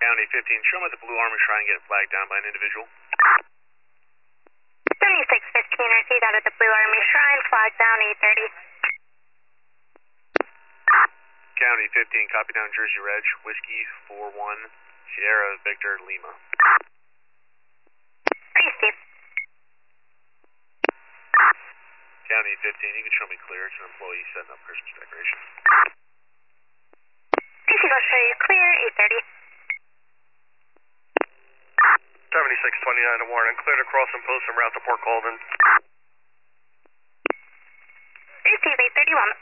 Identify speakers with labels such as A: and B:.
A: County 15, show them at the Blue Army Shrine, get it flagged down by an individual.
B: 7615, received out at the Blue Army Shrine, flag down 830.
A: County 15, copy down Jersey Reg, Whiskey 41, Sierra Victor Lima.
B: Steve.
A: County 15, you can show me clear. It's an employee setting up Christmas decorations.
B: PC will show you clear, 830.
C: 7629 to Warren, clear to cross and post and route to Port Colden.
B: Receive 831.